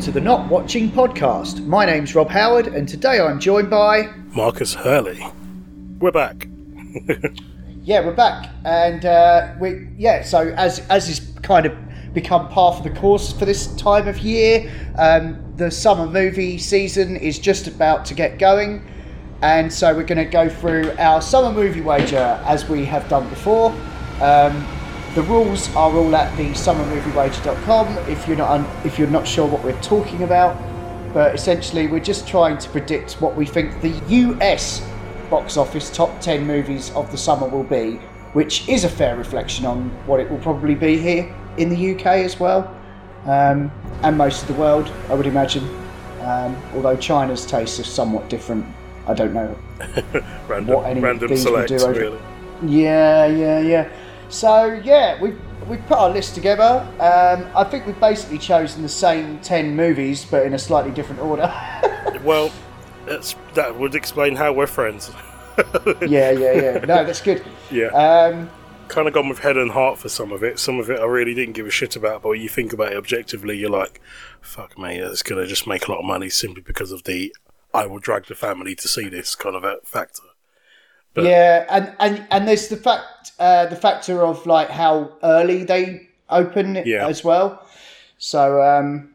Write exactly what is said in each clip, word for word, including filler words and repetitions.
to the Not Watching Podcast. My name's Rob Howard, and today I'm joined by... Marcus Hurley. We're back. yeah, we're back. And, uh, we yeah, so as as is kind of become par for the course for this time of year, um, the summer movie season is just about to get going. And so we're going to go through our summer movie wager as we have done before. Um, the rules are all at the summer movie wager dot com if you're not un- if you're not sure what we're talking about. But essentially, we're just trying to predict what we think the U S box office top ten movies of the summer will be, which is a fair reflection on what it will probably be here in the U K as well, um, and most of the world, I would imagine. Um, although China's tastes are somewhat different. I don't know random, what any random of these select, will do over. really. Yeah, yeah, yeah. So yeah, we've we've put our list together. Um, I think we've basically chosen the same ten movies, but in a slightly different order. Well, that's, that would explain how we're friends. yeah, yeah, yeah. No, that's good. Yeah. Um, kind of gone with head and heart for some of it. Some of it I really didn't give a shit about, but when you think about it objectively, you're like, fuck me, it's going to just make a lot of money simply because of the I will drag the family to see this kind of a factor. But, yeah, and, and, and there's the fact uh, the factor of like how early they open yeah. as well. So um,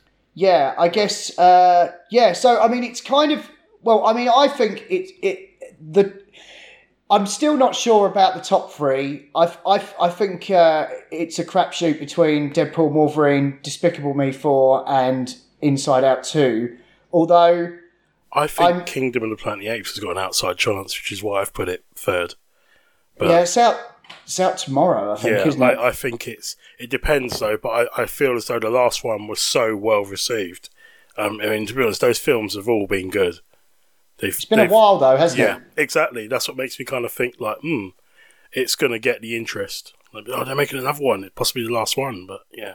yeah, I guess uh, yeah. So I mean, it's kind of well. I mean, I think it it the. I'm still not sure about the top three. I I I think uh, it's a crapshoot between Deadpool, Wolverine, Despicable Me four, and Inside Out two. Although. I think I'm, Kingdom of the Planet of the Apes has got an outside chance, which is why I've put it third. But, yeah, it's out. It's out tomorrow, I think. Yeah, isn't I, it? I think it's. It depends though, but I, I feel as though the last one was so well received. Um, I mean, to be honest, those films have all been good. They've, it's been a while though, hasn't yeah, it? Yeah, exactly. That's what makes me kind of think like, hmm, it's going to get the interest. Like, oh, they're making another one. It possibly the last one, but yeah.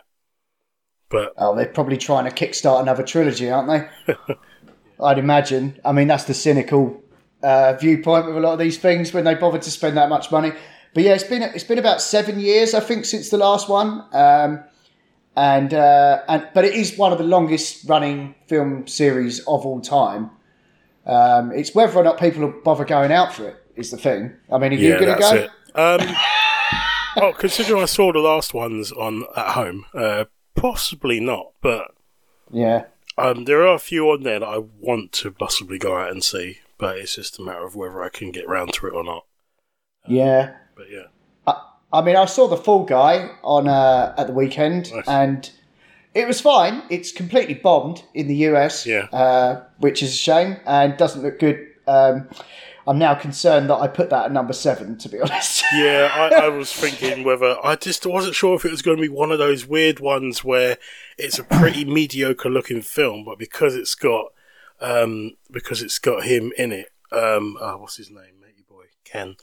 But oh, they're probably trying to kickstart another trilogy, aren't they? I'd imagine. I mean, that's the cynical uh, viewpoint with a lot of these things when they bother to spend that much money. But yeah, it's been it's been about seven years, I think, since the last one, um, and uh, and but it is one of the longest running film series of all time. Um, it's whether or not people will bother going out for it is the thing. I mean, are yeah, you going to go? It. Um, well, considering I saw the last ones on at home, uh, possibly not, but yeah. Um, there are a few on there that I want to possibly go out and see, but it's just a matter of whether I can get round to it or not. Um, yeah. But yeah. I, I mean, I saw The Fall Guy on uh, at the weekend, Nice. and it was fine. It's completely bombed in the U S, Yeah. uh, which is a shame, and doesn't look good. Um, I'm now concerned that I put that at number seven, to be honest. Yeah, I, I was thinking whether... I just wasn't sure if it was going to be one of those weird ones where it's a pretty mediocre-looking film, but because it's got um, because it's got him in it... Um, oh, what's his name? Matey boy. Ken.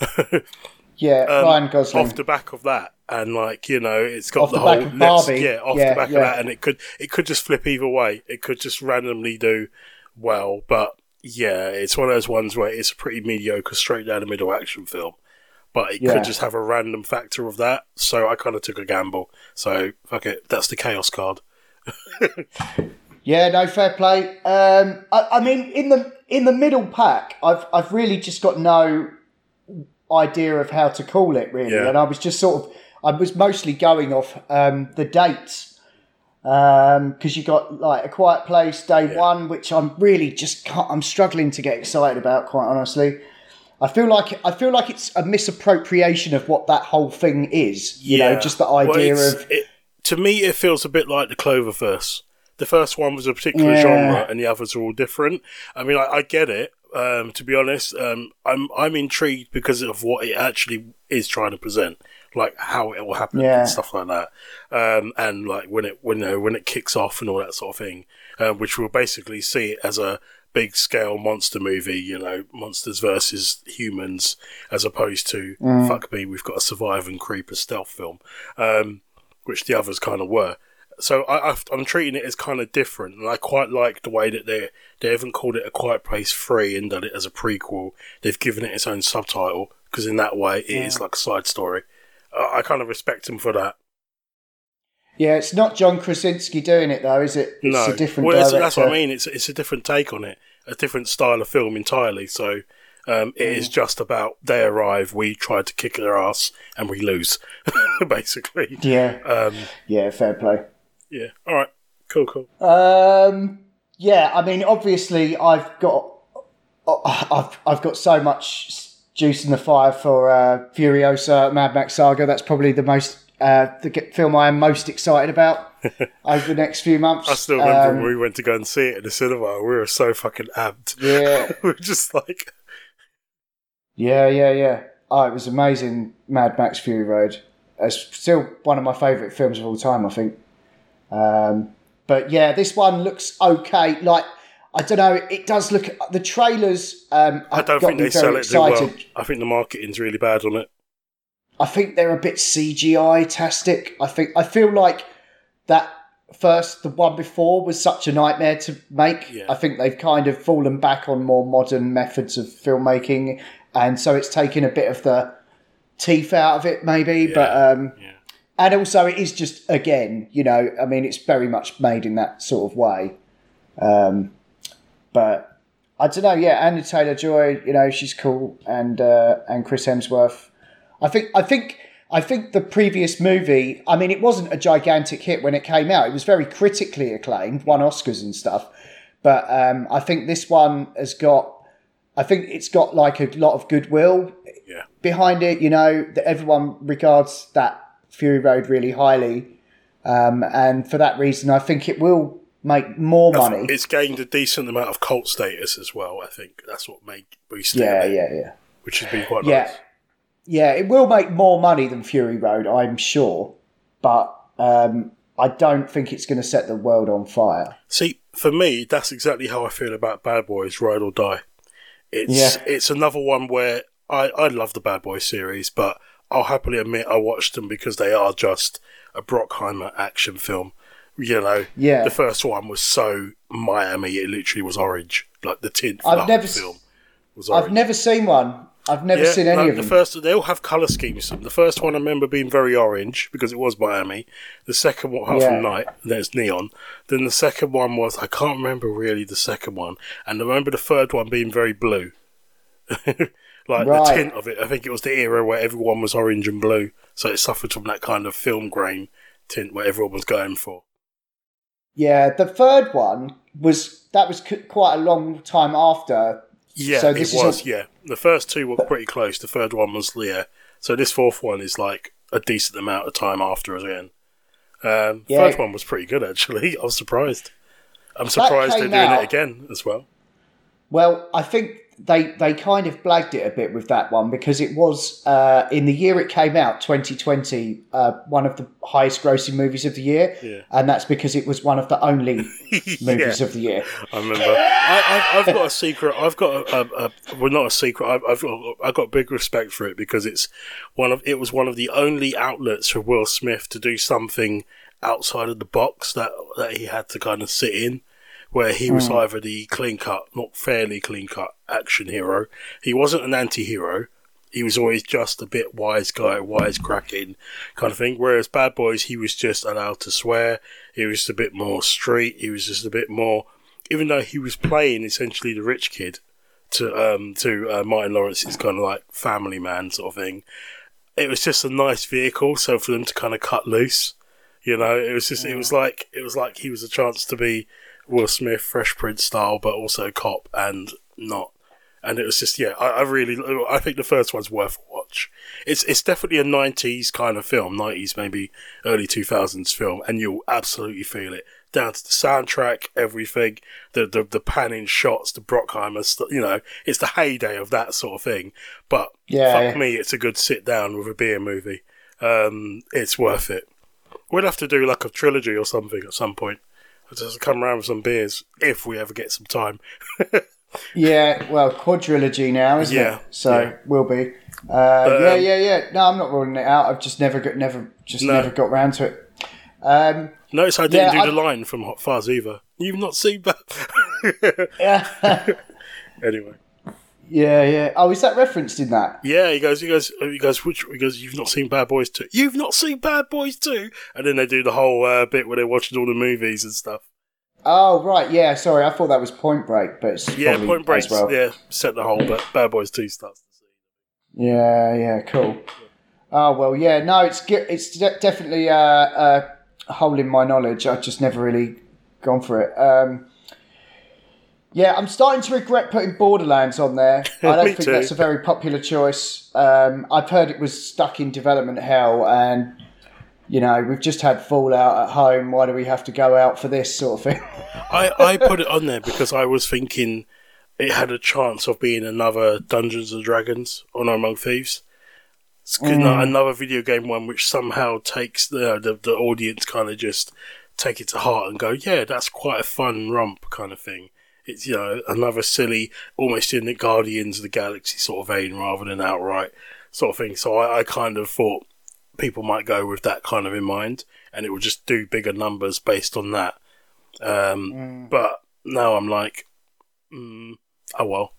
yeah, um, Ryan Gosling. Off the back of that, and like, you know, it's got Off the, the whole... back of Barbie. Yeah, off Yeah, the back yeah. of that, and it could it could just flip either way. It could just randomly do well, but... Yeah, it's one of those ones where it's a pretty mediocre, straight down the middle action film, but it Yeah. could just have a random factor of that. So I kind of took a gamble. So fuck it, that's the chaos card. Yeah, no, fair play. Um, I, I mean, in the in the middle pack, I've I've really just got no idea of how to call it really, Yeah. and I was just sort of I was mostly going off um, the dates. Um, because you got like A Quiet Place Day Yeah. One, which I'm really just can't, I'm struggling to get excited about, quite honestly. I feel like I feel like it's a misappropriation of what that whole thing is. You know, just the idea well, of it, to me, it feels a bit like the Cloververse. The first one was a particular Yeah. genre, and the others are all different. I mean, I, I get it. Um, to be honest, um, I'm I'm intrigued because of what it actually is trying to present, like how it will happen Yeah. and stuff like that, um, and like when it when you know, when it kicks off and all that sort of thing, uh, which will basically see it as a big scale monster movie, you know, monsters versus humans, as opposed to Mm. fuck me, we've got to survive and creep a stealth film, um, which the others kind of were. So I, I've, I'm treating it as kind of different, and I quite like the way that they they haven't called it A Quiet Place three and done it as a prequel. They've given it its own subtitle, because in that way it Yeah. is like a side story. Uh, I kind of respect them for that. Yeah, it's not John Krasinski doing it though, is it? It's no, a different well, that's, director. that's what I mean. It's it's a different take on it, a different style of film entirely. So um, it mm. is just about they arrive, we try to kick their ass, and we lose, basically. Yeah. Um, yeah. Fair play. Yeah. All right. Cool. Cool. Um. Yeah. I mean, obviously, I've got, I've I've got so much juice in the fire for uh, Furiosa, Mad Max Saga. That's probably the most. Uh, the film I am most excited about over the next few months. I still remember um, when we went to go and see it in the cinema. We were so fucking amped. Yeah. we were just like... Yeah, yeah, yeah. Oh, it was amazing, Mad Max Fury Road. It's still one of my favourite films of all time, I think. Um, but yeah, this one looks okay. Like, I don't know, it does look... The trailers... Um, I don't think they sell it too well. I think the marketing's really bad on it. I think they're a bit C G I-tastic. I think I feel like that first, the one before, was such a nightmare to make. Yeah. I think they've kind of fallen back on more modern methods of filmmaking, and so it's taken a bit of the teeth out of it, maybe. Yeah. But um, yeah. and also, it is just again, you know, I mean, it's very much made in that sort of way. Um, but I don't know. Yeah, Anya Taylor-Joy, you know, she's cool, and uh, and Chris Hemsworth. I think I think I think the previous movie, I mean, it wasn't a gigantic hit when it came out. It was very critically acclaimed, won Oscars and stuff. But um, I think this one has got, I think it's got like a lot of goodwill yeah. behind it. You know, that everyone regards that Fury Road really highly, um, and for that reason, I think it will make more money. It's gained a decent amount of cult status as well. I think that's what made boosted yeah, it. Yeah, yeah, yeah. Which has been quite yeah. nice. Yeah, it will make more money than Fury Road, I'm sure, but um, I don't think it's going to set the world on fire. See, for me, that's exactly how I feel about Bad Boys: Ride or Die. It's yeah. it's another one where I, I love the Bad Boys series, but I'll happily admit I watched them because they are just a Brockheimer action film. You know, yeah. The first one was so Miami, it literally was orange, like the tint for I've the never whole film was orange. I've never seen one. I've never yeah, seen any no, of the them. First, they all have colour schemes. The first one I remember being very orange because it was Miami. The second one, Half yeah. from Night, there's neon. Then the second one was, I can't remember really the second one. And I remember the third one being very blue. like right. the tint of it. I think it was the era where everyone was orange and blue. So it suffered from that kind of film grain tint where everyone was going for. Yeah, the third one was, that was c- quite a long time after. Yeah, so it this was, is a, yeah. The first two were pretty close. The third one was, yeah. So this fourth one is like a decent amount of time after again. Um, yeah. First one was pretty good, actually. I was surprised. I'm surprised they're doing out, it again as well. Well, I think they they kind of blagged it a bit with that one because it was, uh, in the year it came out, twenty twenty, uh, one of the highest grossing movies of the year. Yeah. And that's because it was one of the only movies yeah. of the year. I remember. I, I've, I've got a secret. I've got a, a, a well, not a secret. I've, I've got I've got big respect for it because it's one of it was one of the only outlets for Will Smith to do something outside of the box that that he had to kind of sit in. Where he was mm. either the clean-cut, not fairly clean-cut action hero. He wasn't an anti-hero. He was always just a bit wise guy, wisecracking kind of thing. Whereas Bad Boys, he was just allowed to swear. He was just a bit more street. He was just a bit more... Even though he was playing essentially the rich kid to um, to uh, Martin Lawrence's kind of like family man sort of thing, it was just a nice vehicle. So for them to kind of cut loose, you know, it was just... Mm. It was like it was like he was a chance to be... Will Smith, Fresh Prince style, but also cop and not. And it was just, yeah, I, I really, I think the first one's worth a watch. It's it's definitely a nineties kind of film, nineties, maybe early two thousands film, and you'll absolutely feel it. Down to the soundtrack, everything, the the, the panning shots, the Brockheimer, st- you know, it's the heyday of that sort of thing. But yeah, fuck yeah. me, it's a good sit down with a beer movie. Um, it's worth it. We'll have to do like a trilogy or something at some point. Just come around with some beers if we ever get some time. yeah, well, quadrilogy now, isn't yeah, it? So yeah. will be. Uh, but, yeah, um, yeah, yeah. No, I'm not ruling it out. I've just never got, never, just no. never got round to it. Um, Notice I didn't yeah, do the I, line from Hot Fuzz either. You've not seen that. yeah. Anyway. Yeah, yeah. Oh, is that referenced in that? Yeah, he goes, he goes, he goes, which, he goes, you've not seen Bad Boys two? You've not seen Bad Boys two? And then they do the whole uh, bit where they're watching all the movies and stuff. Oh, right, yeah, sorry, I thought that was Point Break, but it's Yeah, probably Point Break, as well. yeah, set the whole, but Bad Boys two starts the scene. Yeah, yeah, cool. Oh, well, yeah, no, it's ge- it's de- definitely uh, uh, a hole in my knowledge. I've just never really gone for it. Um, yeah, I'm starting to regret putting Borderlands on there. I don't Me think too. that's a very popular choice. Um, I've heard it was stuck in development hell, and, you know, we've just had Fallout at home. Why do we have to go out for this sort of thing? I, I put it on there because I was thinking it had a chance of being another Dungeons and Dragons Honor Among Thieves. It's mm. another video game one which somehow takes the the, the audience kind of just take it to heart and go, yeah, that's quite a fun romp kind of thing. It's, you know, another silly, almost in the Guardians of the Galaxy sort of vein rather than outright sort of thing. So I, I kind of thought people might go with that kind of in mind, and it would just do bigger numbers based on that. Um, mm. But now I'm like, mm, oh well.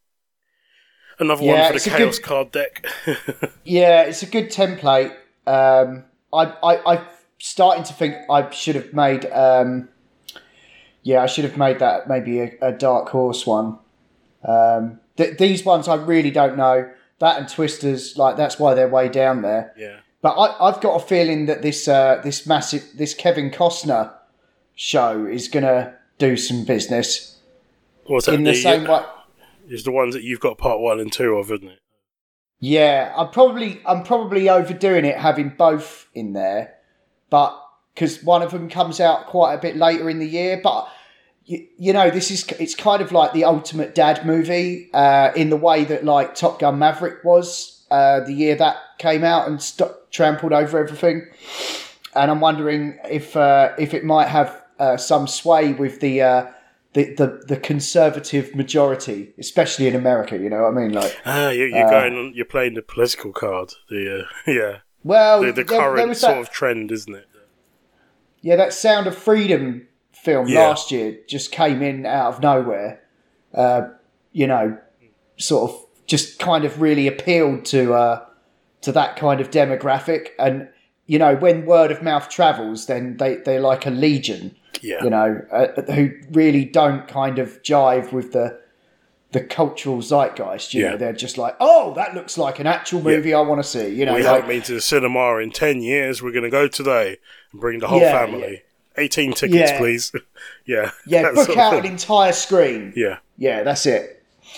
Another yeah, one for the Chaos good, card deck. Yeah, it's a good template. Um, I, I, I'm starting to think I should have made... Um, yeah, I should have made that maybe a, a Dark Horse one. Um, th- these ones I really don't know. That and Twisters, like that's why they're way down there. Yeah. But I, I've got a feeling that this uh, this massive this Kevin Costner show is going to do some business. What's that? In the, the same way. It's the ones that you've got part one and two of, isn't it? Yeah, I'm probably I'm probably overdoing it having both in there, but because one of them comes out quite a bit later in the year. But you, you know, this is it's kind of like the ultimate dad movie uh, in the way that like Top Gun Maverick was uh, the year that came out and st- trampled over everything. And I'm wondering if uh, if it might have uh, some sway with the. Uh, The, the the conservative majority, especially in America, you know what I mean? Like, ah, you, you're uh, going on, you're playing the political card, the uh, yeah. Well, the, the there, current there was sort that, of trend, isn't it? Yeah, that Sound of Freedom film yeah. last year just came in out of nowhere. Uh, you know, sort of just kind of really appealed to uh, to that kind of demographic, and you know, when word of mouth travels, then they they're like a legion. Yeah. You know, uh, who really don't kind of jive with the the cultural zeitgeist. You yeah. know, they're just like, oh, that looks like an actual movie yeah. I want to see. You know, we like, haven't been to the cinema in ten years. We're going to go today and bring the whole yeah, family. Yeah. eighteen tickets, yeah. please. yeah. Yeah, book out an entire screen. Yeah. Yeah, that's it.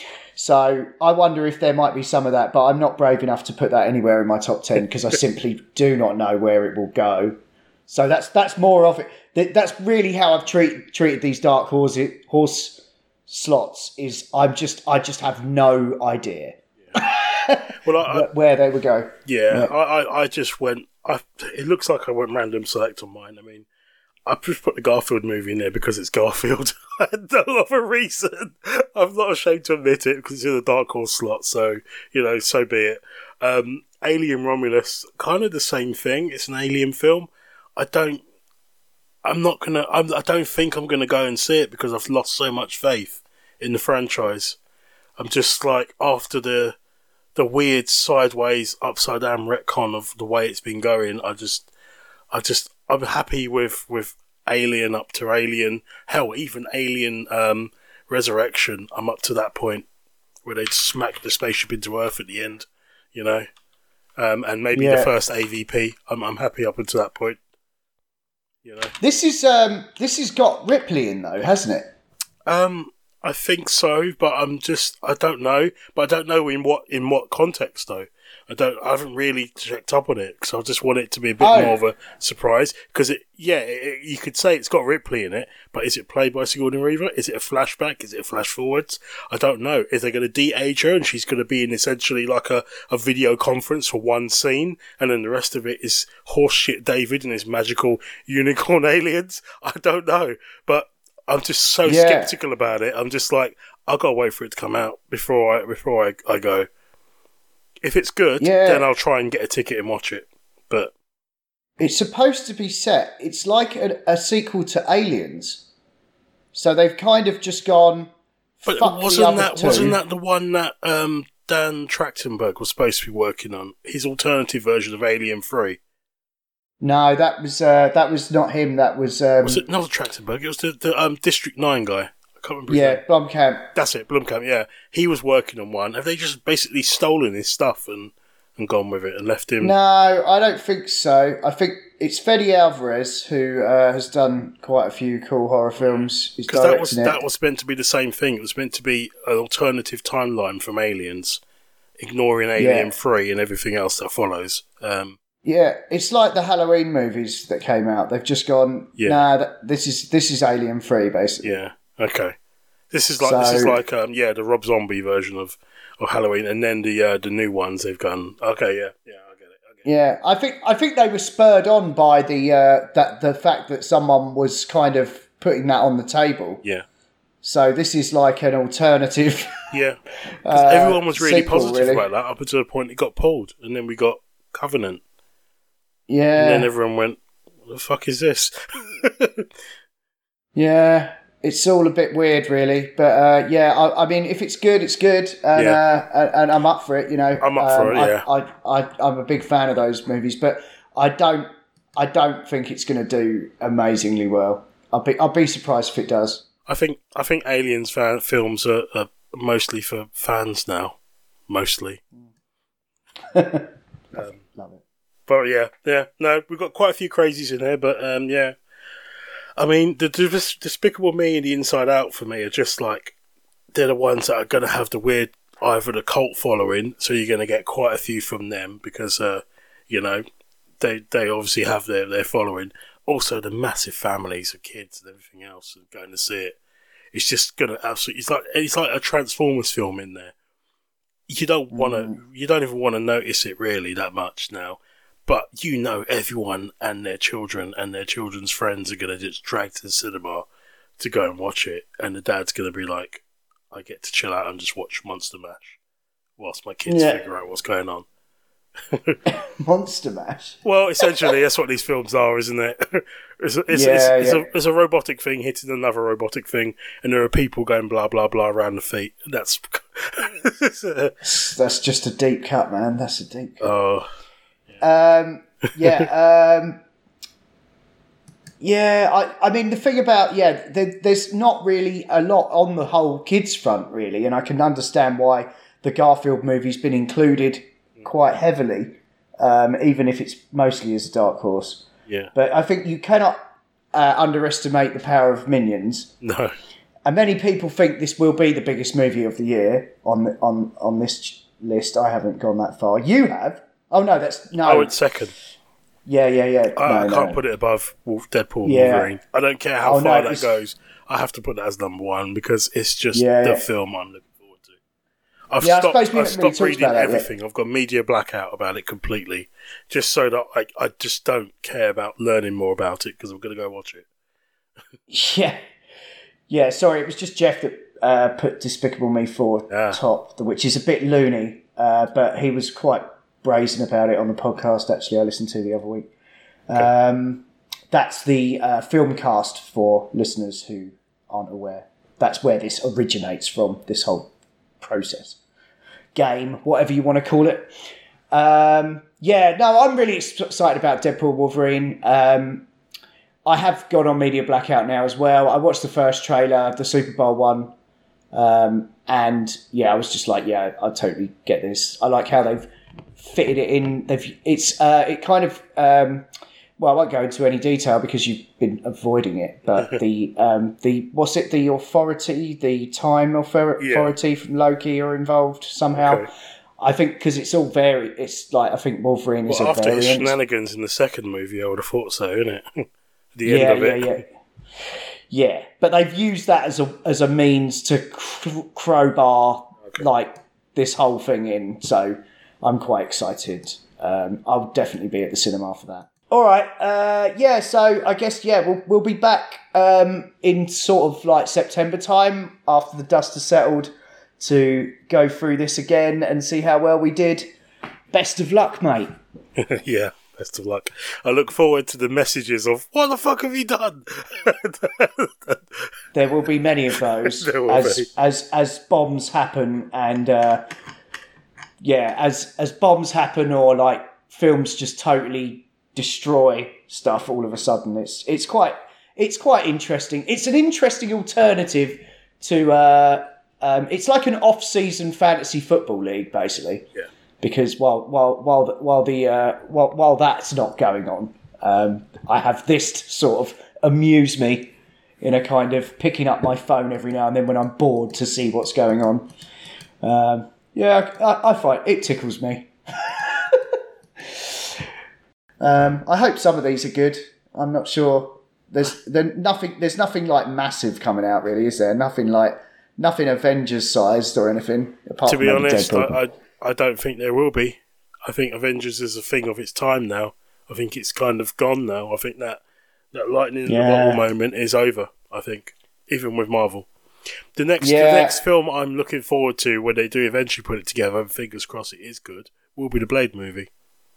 So I wonder if there might be some of that, but I'm not brave enough to put that anywhere in my top ten because I simply do not know where it will go. So that's that's more of it. That's really how I've treat, treated these dark horse horse slots. Is I'm just I just have no idea. Yeah. Well, I, where they would go. Yeah, yeah. I, I I just went. I it looks like I went random select on mine. I mean, I just put the Garfield movie in there because it's Garfield. No other reason. I'm not ashamed to admit it because it's in the dark horse slot. So you know, so be it. Um, Alien Romulus, kind of the same thing. It's an alien film. I don't. I'm not gonna. I'm, I don't think I'm gonna go and see it because I've lost so much faith in the franchise. I'm just like after the the weird sideways, upside down retcon of the way it's been going. I just, I just, I'm happy with with Alien up to Alien. Hell, even Alien um, Resurrection. I'm up to that point where they smack the spaceship into Earth at the end. You know, um, and maybe yeah. the first A V P. I'm I'm happy up until that point. You know. This is um this has got Ripley in though, hasn't it? Um, I think so, but I'm just I don't know, but I don't know in what in what context though. I don't. I haven't really checked up on it because I just want it to be a bit oh. more of a surprise. Because it, yeah, it, you could say it's got Ripley in it, but is it played by Sigourney Weaver? Is it a flashback? Is it a flash forwards? I don't know. Is they going to de-age her and she's going to be in essentially like a, a video conference for one scene, and then the rest of it is horseshit David and his magical unicorn aliens? I don't know, but I'm just so yeah. skeptical about it. I'm just like, I've got to wait for it to come out before I before I, I go. If it's good, yeah. then I'll try and get a ticket and watch it. But it's supposed to be set. It's like a, a sequel to Aliens. So they've kind of just gone But Fuck the wasn't other that two. wasn't that the one that um, Dan Trachtenberg was supposed to be working on? His alternative version of Alien Three. No, that was uh, that was not him. That was um, Was it not Trachtenberg? It was the, the um, District Nine guy. I can't remember. His yeah, name. Blomkamp. That's it, Blomkamp. Yeah, he was working on one. Have they just basically stolen his stuff and, and gone with it and left him? No, I don't think so. I think it's Fede Alvarez who uh, has done quite a few cool horror films. He's Because that was directing it. that was meant to be the same thing. It was meant to be an alternative timeline from Aliens, ignoring Alien Yeah. Three and everything else that follows. Um, Yeah, it's like the Halloween movies that came out. They've just gone, Yeah. nah, that, this is this is Alien Three, basically. yeah. Okay. This is like this is So- like um, yeah the Rob Zombie version of, of Halloween, and then the uh, the new ones they've gone. Okay, yeah, yeah, I get it. I get it. Yeah, I think I think they were spurred on by the uh, that the fact that someone was kind of putting that on the table. Yeah, So this is like an alternative. yeah. 'Cause Uh, everyone was really sequel, positive really. about that up until the point it got pulled, and then we got Covenant, Yeah, and then everyone went, "What the fuck is this?" yeah. It's all a bit weird, really. But uh, yeah, I, I mean, if it's good, it's good, and Yeah. uh, and, and I'm up for it. You know, I'm up for Um, it, I, yeah. I, I, I'm a big fan of those movies, but I don't, I don't think it's going to do amazingly well. I'll be, I'll be surprised if it does. I think I think Aliens fan films are, are mostly for fans now, mostly. um, Love it. But yeah, yeah, no, we've got quite a few crazies in here, but um, yeah. I mean, the Des- Despicable Me and the Inside Out for me are just like, they're the ones that are going to have the weird, either the cult following, so you're going to get quite a few from them because, uh, you know, they they obviously have their, their following. Also, the massive families of kids and everything else are going to see it. It's just going to absolutely, it's like, it's like a Transformers film in there. You don't want to, Mm. you don't even want to notice it really that much now. But you know everyone and their children and their children's friends are going to just drag to the cinema to go and watch it. And the dad's going to be like, I get to chill out and just watch Monster Mash whilst my kids Yeah. figure out what's going on. Monster Mash. Well, essentially, that's what these films are, isn't it? it's a, it's, Yeah, it's, it's, yeah. a, it's a robotic thing hitting another robotic thing, and there are people going blah, blah, blah around the feet. That's... That's just a deep cut, man. That's a deep cut. oh, Um, yeah, um, yeah. I, I mean, the thing about yeah, there, there's not really a lot on the whole kids front, really, and I can understand why the Garfield movie's been included quite heavily, um, even if it's mostly as a dark horse. yeah. But I think you cannot uh, underestimate the power of Minions. No. And many people think this will be the biggest movie of the year on the, on on this ch- list. I haven't gone that far. You have. Oh no, that's no. Oh, it's second. Yeah, yeah, yeah. I, I No, can't no. put it above Wolf, Deadpool and Yeah. Wolverine. I don't care how Oh, no, far that it's- goes. I have to put that as number one because it's just Yeah, the yeah. film I'm looking forward to. I've Yeah, I stopped, suppose we I've haven't really stopped talked reading about that yet. everything. I've got media blackout about it completely, just so that I, I just don't care about learning more about it because I'm going to go watch it. Yeah, yeah. Sorry, it was just Jeff that uh, put Despicable Me four Ah. top, which is a bit loony, uh, but he was quite brazen about it on the podcast. Actually, I listened to the other week. Um, that's the uh, film cast for listeners who aren't aware. That's where this originates from. This whole process, game, whatever you want to call it. Um, yeah, no, I'm really excited about Deadpool Wolverine. Um, I have gone on media blackout now as well. I watched the first trailer, the Super Bowl one, um, and yeah, I was just like, yeah, I totally get this. I like how they've fitted it in. They've it's uh, it kind of um, well, I won't go into any detail because you've been avoiding it. But the um, the what's it? The authority, the time author- Yeah. authority from Loki are involved somehow. Okay. I think because it's all very. It's like I think Wolverine is Well, a after his variant. shenanigans in the second movie, I would have thought so, innit? the end Yeah, of yeah, it. yeah. Yeah, but they've used that as a as a means to cr- crowbar Okay. like this whole thing in. So I'm quite excited. Um, I'll definitely be at the cinema for that. All right, uh, yeah. So I guess yeah, we'll we'll be back um, in sort of like September time after the dust has settled to go through this again and see how well we did. Best of luck, mate. yeah, best of luck. I look forward to the messages of, what the fuck have you done? There will be many of those as, be. as as bombs happen and uh, yeah, as as bombs happen or like films just totally destroy stuff all of a sudden. It's it's quite it's quite interesting. It's an interesting alternative to uh, um, it's like an off-season fantasy football league, basically. Yeah. Because while while while the, while the uh, while while that's not going on, um, I have this to sort of amuse me in a kind of picking up my phone every now and then when I'm bored to see what's going on. Um, yeah, I, I find it tickles me. um, I hope some of these are good. I'm not sure. There's there's nothing there's nothing like massive coming out, really, is there? Nothing like nothing Avengers sized or anything. Apart to from be honest, Deadpool. I. I I don't think there will be. I think Avengers is a thing of its time now. I think it's kind of gone now. I think that, that lightning in yeah. the bottle moment is over, I think, even with Marvel. The next yeah. the next film I'm looking forward to when they do eventually put it together, and fingers crossed it is good, will be the Blade movie.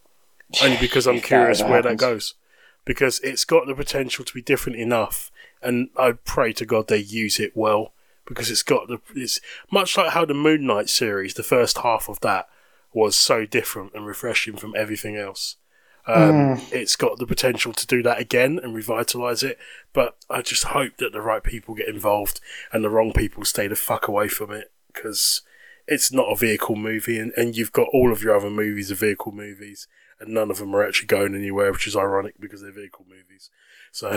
Only because I'm curious that where happens. that goes. Because it's got the potential to be different enough, and I pray to God they use it well. Because it's got the it's much like how the Moon Knight series, the first half of that was so different and refreshing from everything else. Um, mm. It's got the potential to do that again and revitalise it, but I just hope that the right people get involved and the wrong people stay the fuck away from it, because it's not a vehicle movie, and, and you've got all of your other movies are vehicle movies, and none of them are actually going anywhere, which is ironic because they're vehicle movies. So.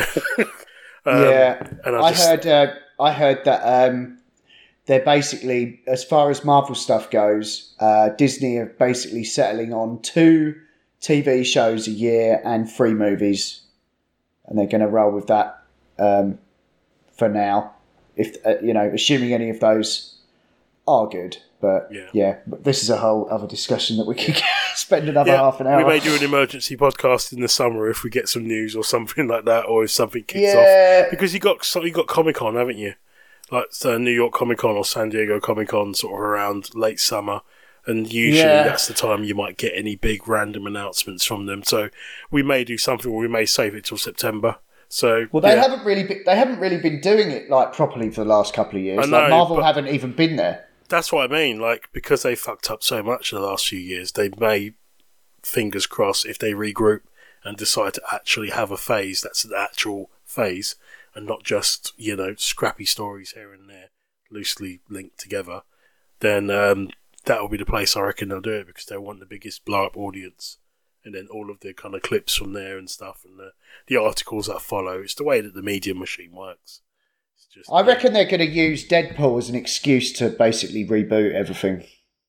Um, yeah, and I, I just... heard. Uh, I heard that um, they're basically, as far as Marvel stuff goes, uh, Disney are basically settling on two T V shows a year and three movies, and they're going to roll with that um, for now. If uh, you know, assuming any of those are good, but yeah, yeah but this is a whole other discussion that we could spend another yeah, half an hour. We may do an emergency podcast in the summer if we get some news or something like that, or if something kicks yeah. off. Because you got you got Comic Con, haven't you? Like uh, New York Comic Con or San Diego Comic Con, sort of around late summer, and usually yeah. that's the time you might get any big random announcements from them. So we may do something, or we may save it till September. So well, they yeah. haven't really been, they haven't really been doing it like properly for the last couple of years. I know, like Marvel haven't even been there. That's what I mean. Like, because they fucked up so much in the last few years, they may, fingers crossed, if they regroup and decide to actually have a phase that's an actual phase and not just, you know, scrappy stories here and there, loosely linked together, then um, that will be the place I reckon they'll do it, because they want the biggest blow-up audience. And then all of the kind of clips from there and stuff, and the, the articles that follow. It's the way that the media machine works. Just, I reckon they're going to use Deadpool as an excuse to basically reboot everything.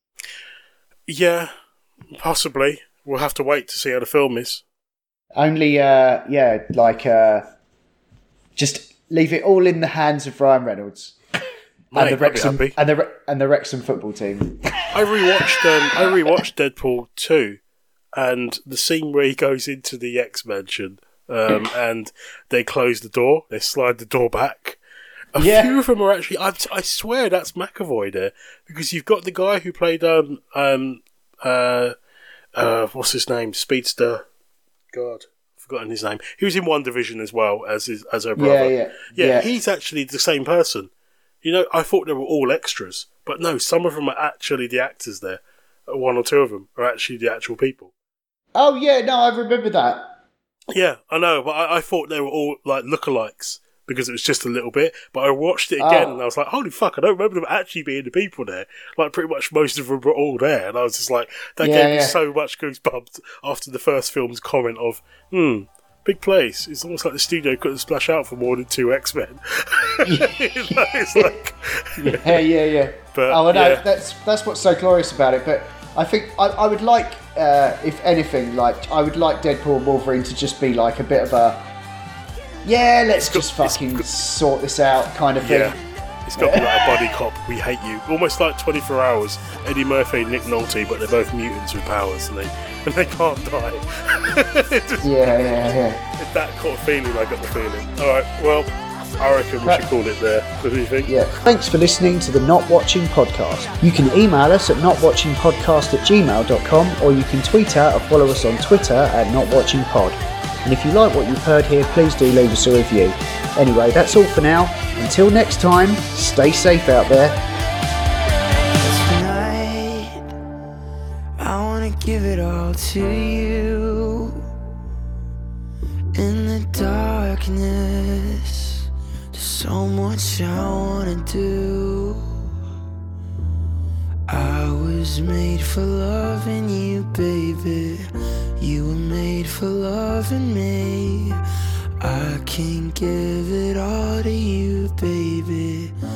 Yeah, possibly. We'll have to wait to see how the film is. Only, uh, yeah, like, uh, just leave it all in the hands of Ryan Reynolds. Mate, and the Wrexham happy. and the and the Wrexham football team. I rewatched um, I rewatched Deadpool two, and the scene where he goes into the X Mansion, um, and they close the door, they slide the door back. A yeah. few of them are actually. I, I swear that's McAvoy there, because you've got the guy who played um um uh uh what's his name, Speedster. God, I've forgotten his name. He was in One Division as well as his as her brother. Yeah, yeah, yeah. yeah. He's actually the same person. You know, I thought they were all extras, but no, some of them are actually the actors there. One or two of them are actually the actual people. Oh, yeah, no, I remember that. Yeah, I know, but I, I thought they were all like lookalikes because it was just a little bit. But I watched it again oh. and I was like, holy fuck, I don't remember them actually being the people there. Like, pretty much most of them were all there. And I was just like, that yeah, gave yeah. me so much goosebumps after the first film's comment of, hmm, big place. It's almost like the studio couldn't splash out for more than two X-Men. it's like, it's like yeah, yeah, yeah. But, oh, no, yeah. that's that's what's so glorious about it. But I think I, I would like, uh, if anything, like I would like Deadpool and Wolverine to just be like a bit of a, yeah, let's got, just fucking sort this out kind of thing. Yeah. It's got to be like a buddy cop, we hate you. Almost like twenty-four hours, Eddie Murphy and Nick Nolte, but they're both mutants with powers and they and they can't die. just, yeah, yeah, yeah. It's that kind of feeling, I got the feeling. Alright, well, I reckon we should call it there. What do you think? Yeah. Thanks for listening to the Not Watching Podcast. You can email us at notwatchingpodcast at gmail dot com, or you can tweet out or follow us on Twitter at notwatchingpod. And if you like what you've heard here, please do leave us a review. Anyway, that's all for now. Until next time, stay safe out there. Tonight, I wanna give it all to you. In the darkness, there's so much I wanna do. I was made for loving you, baby. You were made for loving me. I can give it all to you, baby.